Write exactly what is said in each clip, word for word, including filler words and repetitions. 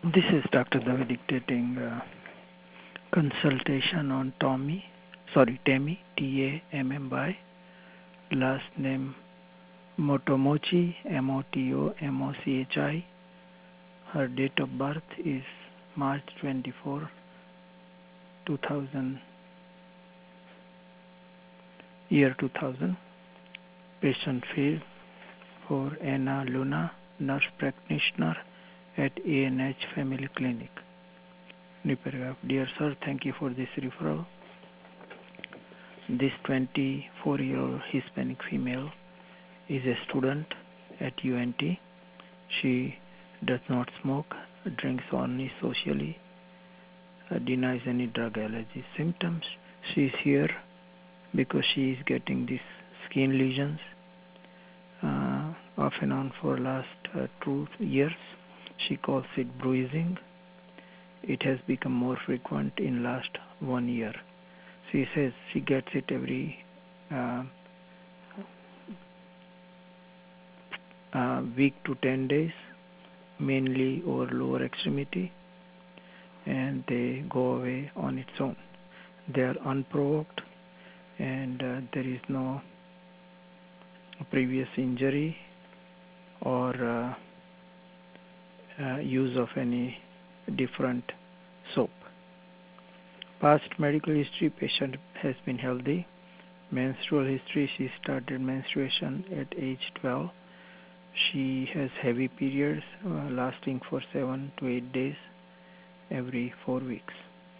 This is Doctor Davi dictating uh, consultation on Tommy, sorry, Tammy, T A M M Y, last name Motomochi, M O T O M O C H I. Her date of birth is March twenty-fourth, two thousand, year two thousand. Patient field for Anna Luna, nurse practitioner at A N H Family Clinic. New paragraph. Dear sir, thank you for this referral. This twenty-four-year-old Hispanic female is a student at U N T. She does not smoke, drinks only socially, uh, denies any drug allergy symptoms. She is here because she is getting these skin lesions uh, off and on for last uh, two years. She calls it bruising. It has become more frequent in last one year. She says she gets it every uh, uh, week to ten days, mainly over lower extremity, and they go away on its own. They are unprovoked, and uh, there is no previous injury or uh, uh, use of any different soap. Past medical history, patient has been healthy. Menstrual history, she started menstruation at age twelve. She has heavy periods uh, lasting for seven to eight days every four weeks.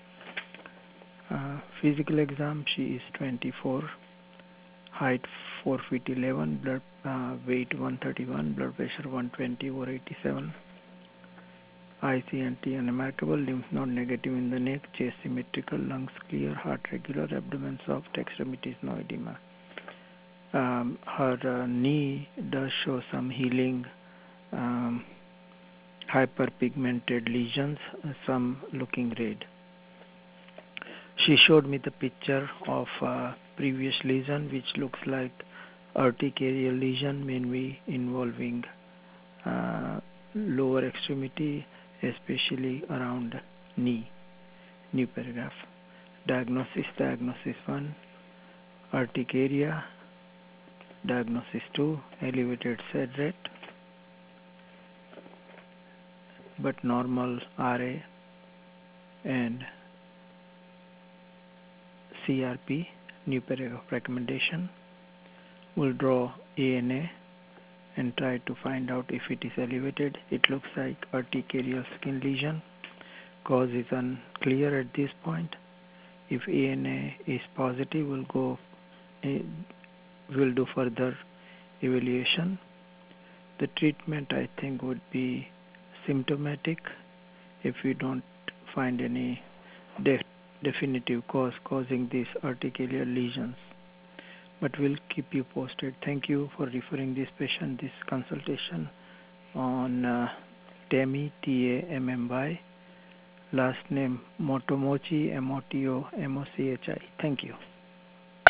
Uh, physical exam, she is twenty-four, height four feet eleven, blood uh, weight one thirty-one, blood pressure one twenty over eighty-seven. I C N T unremarkable, lymph node negative in the neck, chest symmetrical, lungs clear, heart regular, abdomen soft, extremities no edema. Um, her uh, knee does show some healing, um, hyperpigmented lesions, uh, some looking red. She showed me the picture of uh, previous lesion, which looks like urticarial lesion, mainly involving uh, lower extremity, especially around knee. New paragraph. Diagnosis, diagnosis one, urticaria. Diagnosis two, elevated sed rate, but normal R A and C R P. New paragraph recommendation. We'll draw A N A and try to find out if it is elevated. It looks like urticarial skin lesion. Cause is unclear at this point. If A N A is positive, we'll go. We'll do further evaluation. The treatment, I think, would be symptomatic if we don't find any de definitive cause causing these urticarial lesions. But we'll keep you posted. Thank you for referring this patient, this consultation on uh, Tammy, T A M M Y, last name Motomochi, M O T O M O C H I. Thank you.